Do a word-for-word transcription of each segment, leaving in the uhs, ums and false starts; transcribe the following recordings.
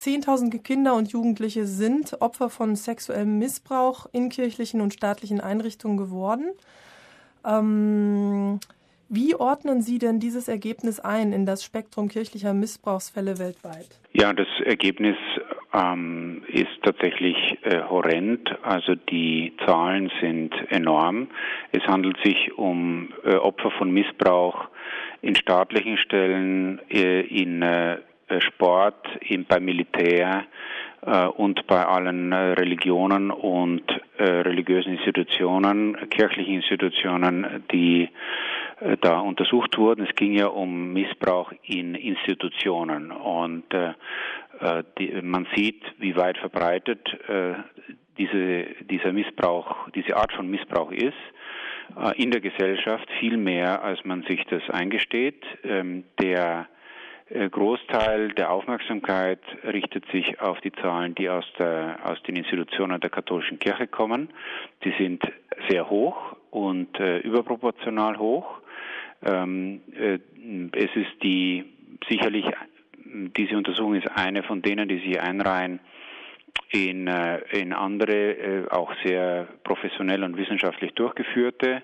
Zehntausende Kinder und Jugendliche sind Opfer von sexuellem Missbrauch in kirchlichen und staatlichen Einrichtungen geworden. Ähm, wie ordnen Sie denn dieses Ergebnis ein in das Spektrum kirchlicher Missbrauchsfälle weltweit? Ja, das Ergebnis ähm, ist tatsächlich äh, horrend. Also die Zahlen sind enorm. Es handelt sich um äh, Opfer von Missbrauch in staatlichen Stellen, äh, in äh, Sport, in, beim Militär äh, und bei allen äh, Religionen und äh, religiösen Institutionen, kirchlichen Institutionen, die äh, da untersucht wurden. Es ging ja um Missbrauch in Institutionen und äh, die, man sieht, wie weit verbreitet äh, diese, dieser Missbrauch, diese Art von Missbrauch ist äh, in der Gesellschaft, viel mehr, als man sich das eingesteht. Ähm, der Großteil der Aufmerksamkeit richtet sich auf die Zahlen, die aus, der, aus den Institutionen der katholischen Kirche kommen. Die sind sehr hoch und äh, überproportional hoch. Ähm, äh, es ist die sicherlich, diese Untersuchung ist eine von denen, die sich einreihen in, äh, in andere, äh, auch sehr professionell und wissenschaftlich durchgeführte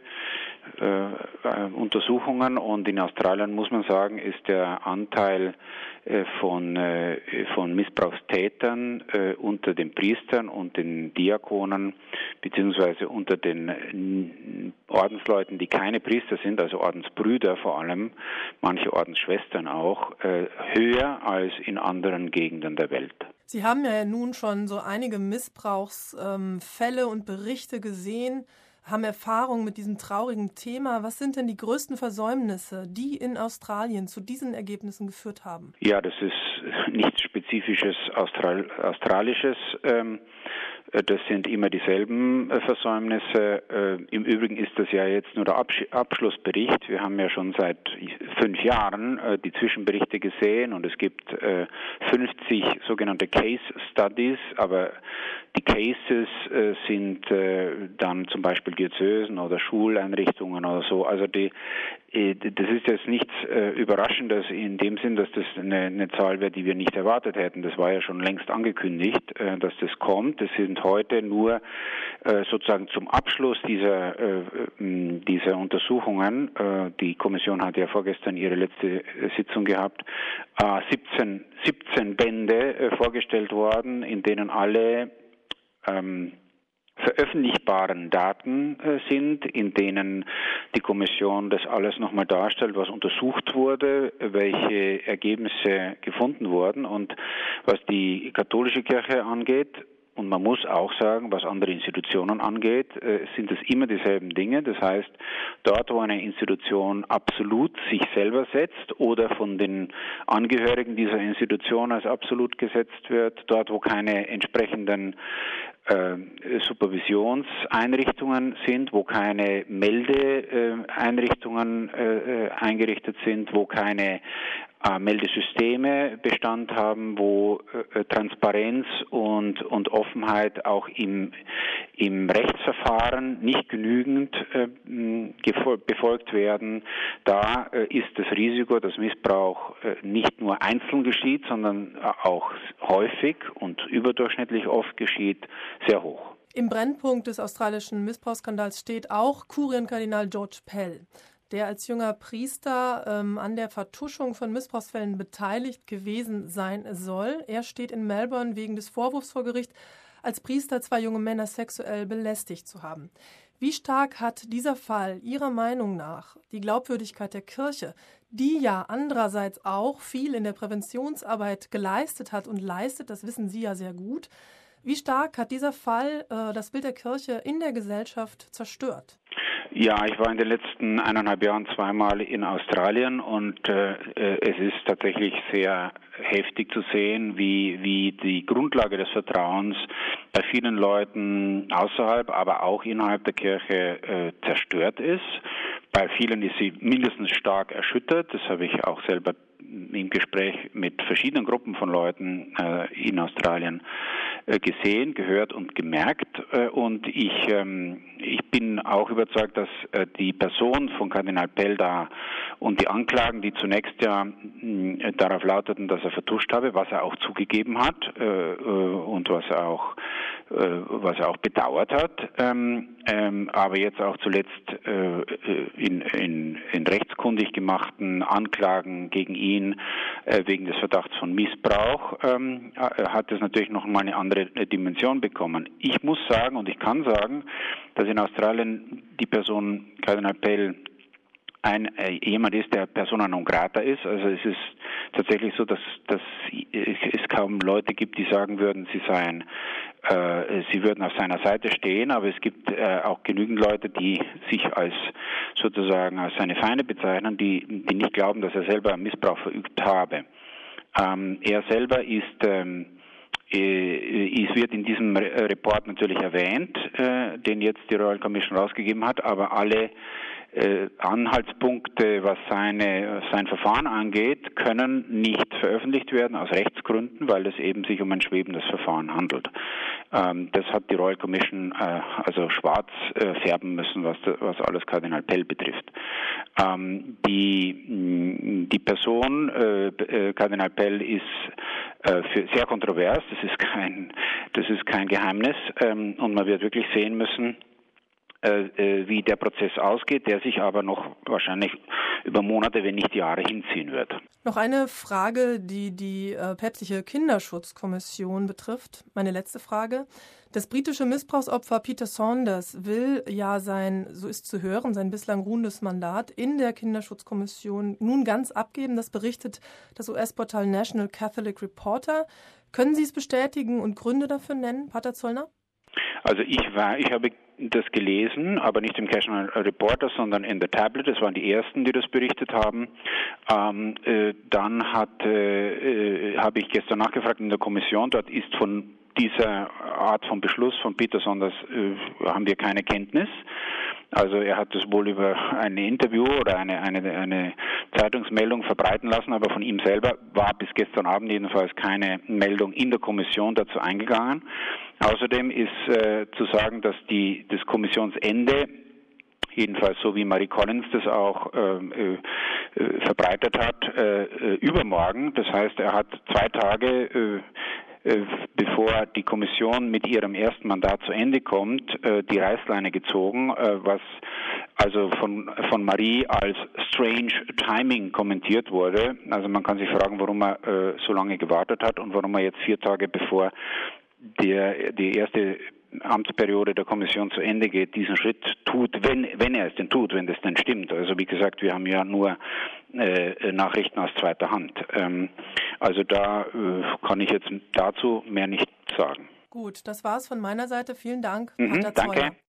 äh, Untersuchungen, und in Australien, muss man sagen, ist der Anteil äh, von, äh, von Missbrauchstätern äh, unter den Priestern und den Diakonen beziehungsweise unter den äh, Ordensleuten, die keine Priester sind, also Ordensbrüder vor allem, manche Ordensschwestern auch, äh, höher als in anderen Gegenden der Welt. Sie haben ja nun schon so einige Missbrauchsfälle ähm, und Berichte gesehen, haben Erfahrung mit diesem traurigen Thema. Was sind denn die größten Versäumnisse, die in Australien zu diesen Ergebnissen geführt haben? Ja, das ist nichts Spezifisches Austral- Australisches. Ähm, das sind immer dieselben äh, Versäumnisse. Äh, Im Übrigen ist das ja jetzt nur der Absch- Abschlussbericht. Wir haben ja schon seit fünf Jahren äh, die Zwischenberichte gesehen, und es gibt äh, fünfzig sogenannte Case Studies, aber die Cases äh, sind äh, dann zum Beispiel Diözesen oder Schuleinrichtungen oder so. Also die, äh, das ist jetzt nichts äh, Überraschendes in dem Sinn, dass das eine, eine Zahl wäre, die wir nicht erwartet hätten. Das war ja schon längst angekündigt, äh, dass das kommt. Das sind heute nur äh, sozusagen zum Abschluss dieser, äh, dieser Untersuchungen. Äh, die Kommission hat ja vorgestern ihre letzte Sitzung gehabt. Äh, siebzehn, siebzehn Bände äh, vorgestellt worden, in denen alle ähm, veröffentlichbaren Daten äh, sind, in denen die Kommission das alles nochmal darstellt, was untersucht wurde, welche Ergebnisse gefunden wurden. Und was die katholische Kirche angeht, und man muss auch sagen, was andere Institutionen angeht, äh, sind es immer dieselben Dinge. Das heißt, dort, wo eine Institution absolut sich selber setzt oder von den Angehörigen dieser Institution als absolut gesetzt wird, dort, wo keine entsprechenden äh, Supervisionseinrichtungen sind, wo keine Meldeeinrichtungen äh, eingerichtet sind, wo keine äh, Meldesysteme Bestand haben, wo äh, Transparenz und, und Offenheit auch im, im Rechtsverfahren nicht genügend äh, gefol- befolgt werden. Da äh, ist das Risiko, dass Missbrauch äh, nicht nur einzeln geschieht, sondern äh, auch häufig und überdurchschnittlich oft geschieht, sehr hoch. Im Brennpunkt des australischen Missbrauchsskandals steht auch Kurienkardinal George Pell, der als junger Priester ähm, an der Vertuschung von Missbrauchsfällen beteiligt gewesen sein soll. Er steht in Melbourne wegen des Vorwurfs vor Gericht, als Priester zwei junge Männer sexuell belästigt zu haben. Wie stark hat dieser Fall Ihrer Meinung nach die Glaubwürdigkeit der Kirche, die ja andererseits auch viel in der Präventionsarbeit geleistet hat und leistet, das wissen Sie ja sehr gut, wie stark hat dieser Fall äh, das Bild der Kirche in der Gesellschaft zerstört? Ja, ich war in den letzten eineinhalb Jahren zweimal in Australien, und äh, es ist tatsächlich sehr heftig zu sehen, wie, wie die Grundlage des Vertrauens bei vielen Leuten außerhalb, aber auch innerhalb der Kirche äh, zerstört ist. Bei vielen ist sie mindestens stark erschüttert. Das habe ich auch selber im Gespräch mit verschiedenen Gruppen von Leuten äh, in Australien gesehen, gehört und gemerkt. Und ich, ich bin auch überzeugt, dass die Person von Kardinal Pell da und die Anklagen, die zunächst ja darauf lauteten, dass er vertuscht habe, was er auch zugegeben hat und was er auch, was er auch bedauert hat, aber jetzt auch zuletzt in, in, in rechtskundig gemachten Anklagen gegen ihn wegen des Verdachts von Missbrauch hat es natürlich noch mal eine andere Dimension bekommen. Ich muss sagen und ich kann sagen, dass in Australien die Person Kardinal Pell ein äh, jemand ist, der persona non grata ist. Also es ist tatsächlich so, dass, dass es kaum Leute gibt, die sagen würden, sie seien, äh, sie würden auf seiner Seite stehen, aber es gibt äh, auch genügend Leute, die sich als sozusagen als seine Feinde bezeichnen, die, die nicht glauben, dass er selber Missbrauch verübt habe. Ähm, er selber ist ähm, Es wird in diesem Report natürlich erwähnt, äh, den jetzt die Royal Commission rausgegeben hat, aber alle äh, Anhaltspunkte, was seine, sein Verfahren angeht, können nicht veröffentlicht werden aus Rechtsgründen, weil es eben sich um ein schwebendes Verfahren handelt. Ähm, das hat die Royal Commission äh, also schwarz äh, färben müssen, was, was alles Kardinal Pell betrifft. Ähm, die, die Person äh, äh, Kardinal Pell ist äh, für sehr kontrovers, das ist kein, das ist kein Geheimnis, ähm, und man wird wirklich sehen müssen, wie der Prozess ausgeht, der sich aber noch wahrscheinlich über Monate, wenn nicht Jahre hinziehen wird. Noch eine Frage, die die äh, päpstliche Kinderschutzkommission betrifft. Meine letzte Frage. Das britische Missbrauchsopfer Peter Saunders will ja sein, so ist zu hören, sein bislang ruhendes Mandat in der Kinderschutzkommission nun ganz abgeben. Das berichtet das U S-Portal National Catholic Reporter. Können Sie es bestätigen und Gründe dafür nennen, Pater Zollner? Also ich war, ich habe das gelesen, aber nicht im National Reporter, sondern in The Tablet. Das waren die ersten, die das berichtet haben. Ähm, äh, dann hat, äh, äh, habe ich gestern nachgefragt in der Kommission. Dort ist von dieser Art von Beschluss von Peter Saunders äh, haben wir keine Kenntnis. Also er hat es wohl über ein Interview oder eine, eine, eine Zeitungsmeldung verbreiten lassen, aber von ihm selber war bis gestern Abend jedenfalls keine Meldung in der Kommission dazu eingegangen. Außerdem ist äh, zu sagen, dass die, das Kommissionsende, jedenfalls so wie Marie Collins das auch äh, äh, verbreitet hat, äh, übermorgen. Das heißt, er hat zwei Tage äh, bevor die Kommission mit ihrem ersten Mandat zu Ende kommt, die Reißleine gezogen, was also von, von Marie als strange timing kommentiert wurde. Also man kann sich fragen, warum er so lange gewartet hat und warum er jetzt vier Tage bevor der, die erste Amtsperiode der Kommission zu Ende geht, diesen Schritt tut, wenn, wenn er es denn tut, wenn das denn stimmt. Also wie gesagt, wir haben ja nur äh, Nachrichten aus zweiter Hand. Ähm, also da äh, kann ich jetzt dazu mehr nicht sagen. Gut, das war's von meiner Seite. Vielen Dank, Mhm, Pater Zollner. Danke.